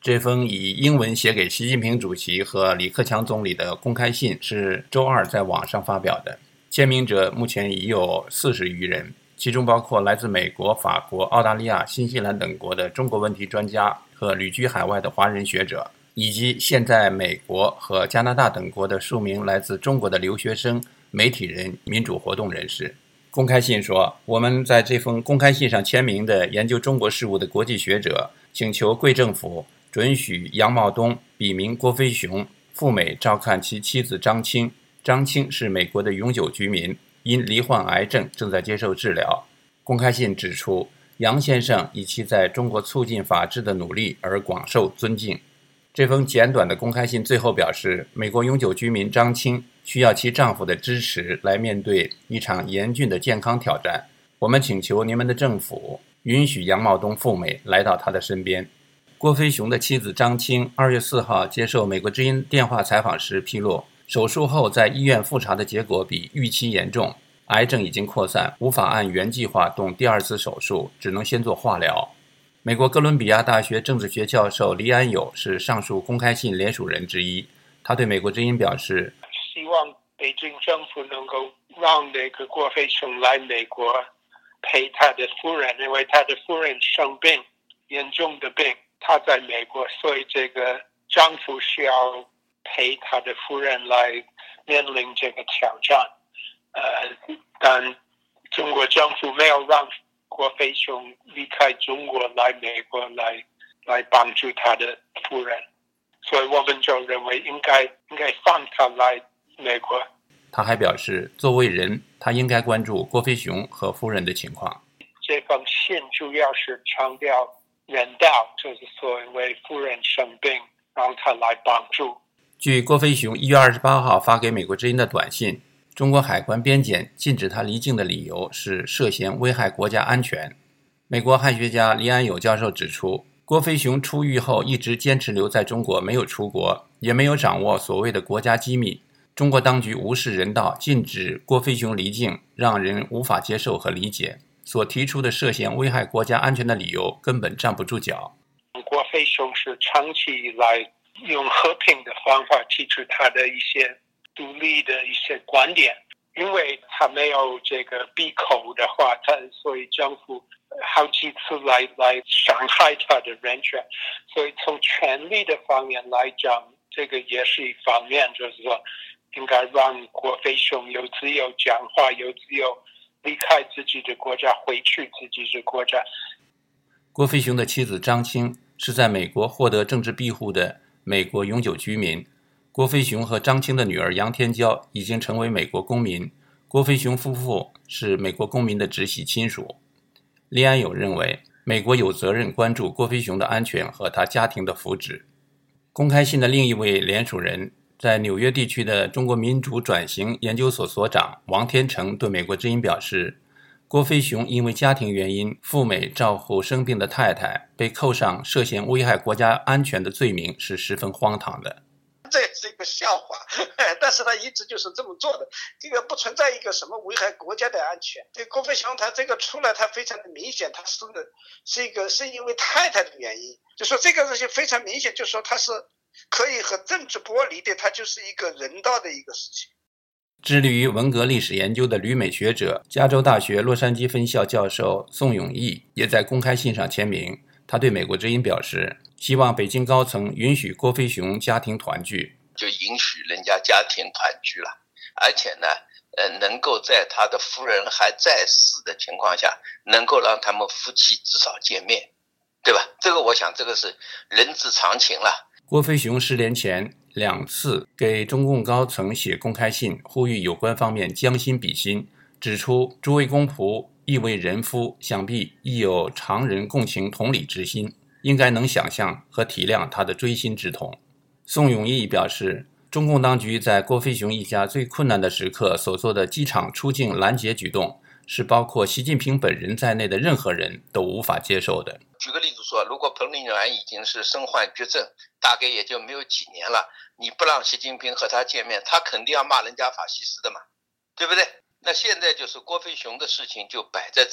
这封以英文写给习近平主席和李克强总理的公开信是周二在网上发表的，签名者目前已有40余人，其中包括来自美国、法国、澳大利亚、新西兰等国的中国问题专家和旅居海外的华人学者，以及现在美国和加拿大等国的数名来自中国的留学生、媒体人、民主活动人士。公开信说，我们在这封公开信上签名的研究中国事务的国际学者请求贵政府准许杨茂东笔名郭飞雄赴美照看其妻子张青。张青是美国的永久居民，因罹患癌症正在接受治疗。公开信指出，杨先生以其在中国促进法治的努力而广受尊敬。这封简短的公开信最后表示，美国永久居民张青需要其丈夫的支持来面对一场严峻的健康挑战。我们请求您们的政府允许杨茂东赴美来到他的身边。郭飞雄的妻子张青2月4号接受美国之音电话采访时披露，手术后在医院复查的结果比预期严重，癌症已经扩散，无法按原计划动第二次手术，只能先做化疗。美国哥伦比亚大学政治学教授黎安友是上述公开信联署人之一，他对美国之音表示， 希望北京政府能够让那个郭飞雄来美国陪他的夫人，因为他的夫人生病，严重的病，他在美国，所以这个丈夫需要陪他的夫人来面临这个挑战。但中国政府没有让郭飞雄离开中国来美国来帮助他的夫人，所以我们就认为应该放他来美国。 他还表示，作为人，他应该关注郭飞雄和夫人的情况。 这封信主要是强调人道，就是所谓夫人生病，让他来帮助。 据郭飞雄1月28号发给美国之音的短信，中国海关边检禁止他离境的理由是涉嫌危害国家安全。美国汉学家黎安友教授指出，郭飞雄出狱后一直坚持留在中国，没有出国，也没有掌握所谓的国家机密。中国当局无视人道，禁止郭飞雄离境，让人无法接受和理解。所提出的涉嫌危害国家安全的理由根本站不住脚。 郭飞雄是长期以来用和平的方法提出他的一些独立的一些观点，因为他没有这个闭口的话，所以政府好几次来伤害他的人权，所以从权力的方面来讲，这个也是一方面，就是说应该让郭飞雄有自由讲话，有自由离开自己的国家，回去自己的国家。 郭飞雄的妻子张青是在美国获得政治庇护的美国永久居民。郭飞雄和张青的女儿杨天娇已经成为美国公民，郭飞雄夫妇是美国公民的直系亲属。黎安友认为，美国有责任关注郭飞雄的安全和他家庭的福祉。公开信的另一位联署人，在纽约地区的中国民主转型研究所所长王天成对美国之音表示，郭飞雄因为家庭原因赴美照顾生病的太太，被扣上涉嫌危害国家安全的罪名是十分荒唐的。 这是一个笑话，但是他一直就是这么做的，这个不存在一个什么危害国家的安全。这郭飞雄他这个出来，他非常的明显，他是因为太太的原因，就说这个事情非常明显，就说他是可以和政治剥离的，他就是一个人道的一个事情。 致力于文革历史研究的旅美学者、加州大学洛杉矶分校教授宋永毅也在公开信上签名。他对美国之音表示，希望北京高层允许郭飞雄家庭团聚， 就允许人家家庭团聚了，而且呢，能够在他的夫人还在世的情况下，能够让他们夫妻至少见面，对吧？这个我想这个是人之常情了。 郭飞雄失联前2次给中共高层写公开信，呼吁有关方面将心比心，指出诸位公仆亦为人夫，想必亦有常人共情同理之心，应该能想象和体谅他的锥心之痛。宋永毅表示，中共当局在郭飞雄一家最困难的时刻所做的机场出境拦截举动，是包括习近平本人在内的任何人都无法接受的。 举个例子说，如果彭丽媛已经是身患绝症，大概也就没有几年了，你不让习近平和他见面，他肯定要骂人家法西斯的嘛，对不对？那现在就是郭飞雄的事情就摆在这里，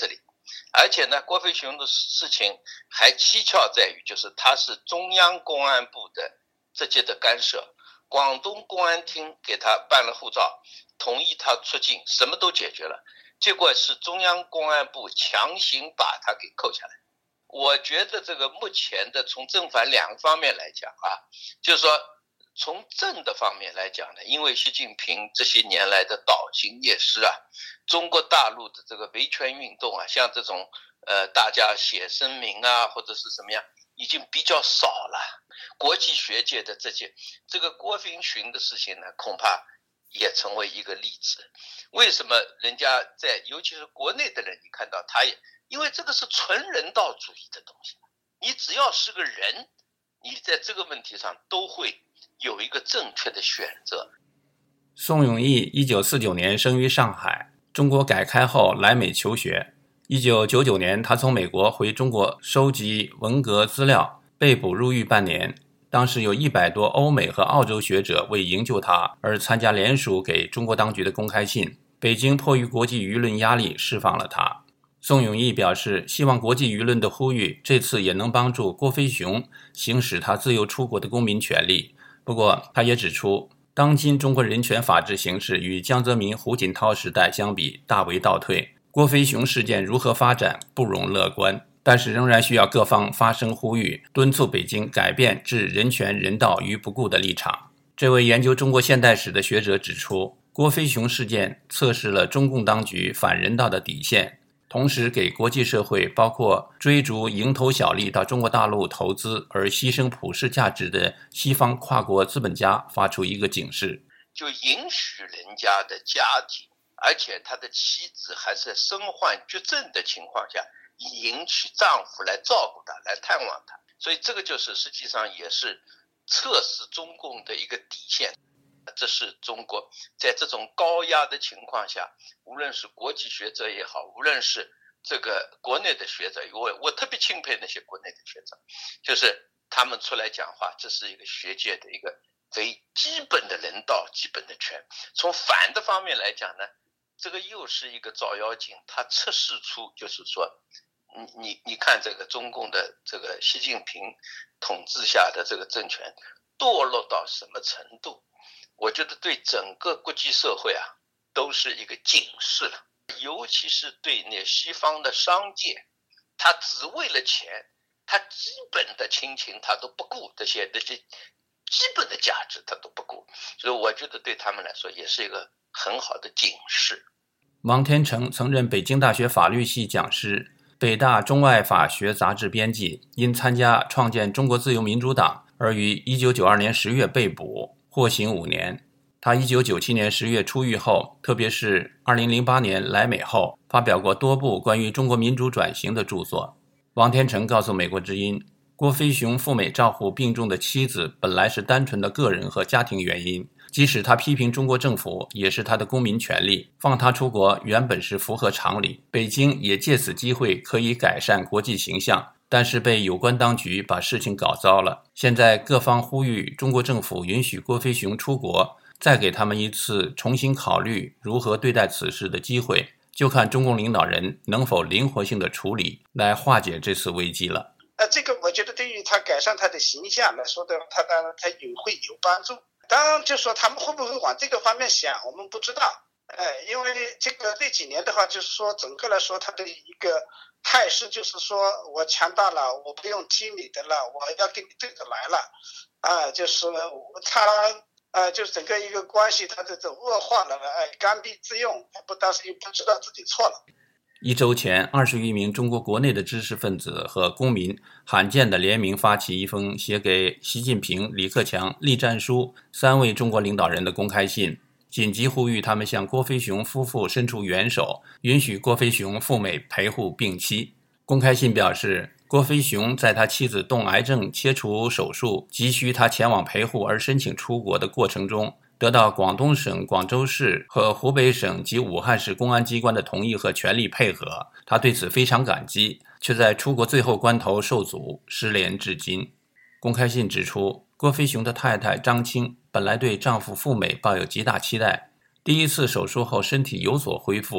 而且呢，郭飞雄的事情还蹊跷在于，就是他是中央公安部的直接的干涉，广东公安厅给他办了护照，同意他出境，什么都解决了，结果是中央公安部强行把他给扣下来。我觉得这个目前的从正反两个方面来讲啊，就是说从正的方面来讲呢，因为习近平这些年来的倒行逆施啊，中国大陆的这个维权运动啊，像这种大家写声明啊或者是什么样已经比较少了。国际学界的这个郭飞雄的事情呢，恐怕也成为一个例子。为什么人家尤其是国内的人，你看到他也因为这个是纯人道主义的东西，你只要是个人，你在这个问题上都会有一个正确的选择。 宋永毅1949年生于上海，中国改开后来美求学。1999年，他从美国回中国收集文革资料，被捕入狱半年。当时有100多欧美和澳洲学者为营救他而参加联署给中国当局的公开信，北京迫于国际舆论压力释放了他。宋永毅表示，希望国际舆论的呼吁这次也能帮助郭飞雄行使他自由出国的公民权利。不过他也指出，当今中国人权法治形势与江泽民、胡锦涛时代相比大为倒退，郭飞雄事件如何发展不容乐观，但是仍然需要各方发声呼吁，敦促北京改变置人权人道于不顾的立场。这位研究中国现代史的学者指出，郭飞雄事件测试了中共当局反人道的底线，同时给国际社会，包括追逐蝇头小利到中国大陆投资而牺牲普世价值的西方跨国资本家发出一个警示， 就允许人家的家庭，而且他的妻子还是身患绝症的情况下，允许丈夫来照顾他，来探望他，所以这个就是实际上也是测试中共的一个底线。这是中国在这种高压的情况下，无论是国际学者也好，无论是这个国内的学者，我特别钦佩那些国内的学者，就是他们出来讲话，这是一个学界的一个最基本的人道基本的权。从反的方面来讲呢，这个又是一个照妖镜，它测试出就是说你看这个中共的这个习近平统治下的这个政权堕落到什么程度，我觉得对整个国际社会啊都是一个警示了，尤其是对那西方的商界，他只为了钱，他基本的亲情他都不顾，这些基本的价值他都不顾，所以我觉得对他们来说也是一个很好的警示。 王天成曾任北京大学法律系讲师，北大中外法学杂志编辑，因参加创建中国自由民主党而于1992年10月被捕，获刑5年。他1997年10月出狱后，特别是2008年来美后，发表过多部关于中国民主转型的著作。王天成告诉美国之音，郭飞雄赴美照顾病重的妻子本来是单纯的个人和家庭原因，即使他批评中国政府，也是他的公民权利，放他出国原本是符合常理，北京也借此机会可以改善国际形象，但是被有关当局把事情搞糟了。现在各方呼吁中国政府允许郭飞雄出国，再给他们一次重新考虑如何对待此事的机会，就看中共领导人能否灵活性的处理，来化解这次危机了。 这个我觉得对于他改善他的形象来说的话，他当然他会有帮助。当然就说他们会不会往这个方面想，我们不知道。因为这个这几年的话，就是说整个来说他的一个态势就是说我强大了，我不用听你的了，我要跟你对着来了。就是他就是整个一个关系他这种恶化了，刚愎自用，但是又不知道自己错了。 1周前，20余名中国国内的知识分子和公民罕见地联名发起一封写给习近平、李克强、栗战书3位中国领导人的公开信，紧急呼吁他们向郭飞雄夫妇伸出援手，允许郭飞雄赴美陪护病妻。公开信表示，郭飞雄在他妻子动癌症切除手术，急需他前往陪护而申请出国的过程中，得到广东省广州市和湖北省及武汉市公安机关的同意和全力配合，他对此非常感激，却在出国最后关头受阻，失联至今。公开信指出，郭飞雄的太太张青本来对丈夫赴美抱有极大期待，第一次手术后身体有所恢复，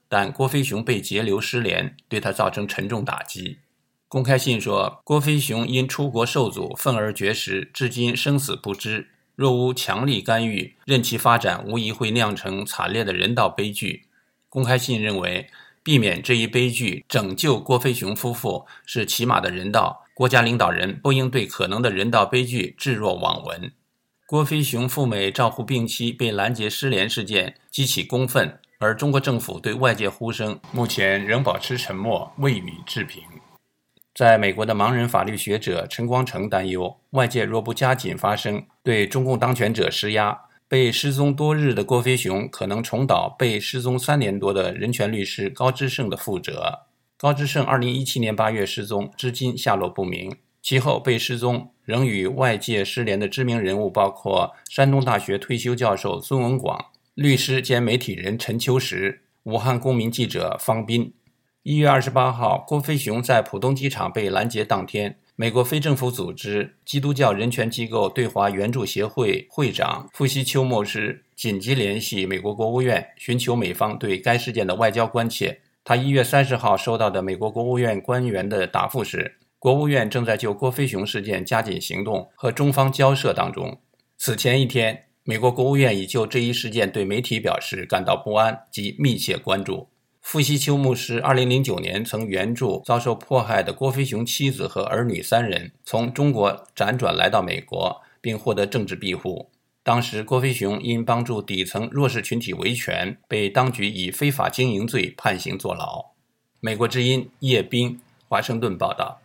但郭飞雄被截留失联，对他造成沉重打击。公开信说，郭飞雄因出国受阻愤而绝食，至今生死不知。若无强力干预，任其发展，无疑会酿成惨烈的人道悲剧。公开信认为，避免这一悲剧，拯救郭飞雄夫妇是起码的人道，国家领导人不应对可能的人道悲剧置若罔闻。郭飞雄赴美照护病妻被拦截失联事件激起公愤，而中国政府对外界呼声目前仍保持沉默，未予置评。在美国的盲人法律学者陈光诚担忧，外界若不加紧发声，对中共当权者施压，被失踪多日的郭飞雄可能重蹈被失踪3年多的人权律师高知胜的覆辙。高知胜2017年8月失踪，至今下落不明。其后被失踪仍与外界失联的知名人物包括山东大学退休教授孙文广、律师兼媒体人陈秋实、武汉公民记者方斌。1月28号，郭飞雄在浦东机场被拦截当天，美国非政府组织基督教人权机构对华援助协会会长傅希丘牧师紧急联系美国国务院，寻求美方对该事件的外交关切。他1月30号收到的美国国务院官员的答复是，国务院正在就郭飞雄事件加紧行动，和中方交涉当中。此前一天，美国国务院已就这一事件对媒体表示感到不安及密切关注。傅希丘牧师2009年曾援助遭受迫害的郭飞雄妻子和儿女3人，从中国辗转来到美国，并获得政治庇护。当时郭飞雄因帮助底层弱势群体维权，被当局以非法经营罪判刑坐牢。美国之音叶斌华盛顿报道。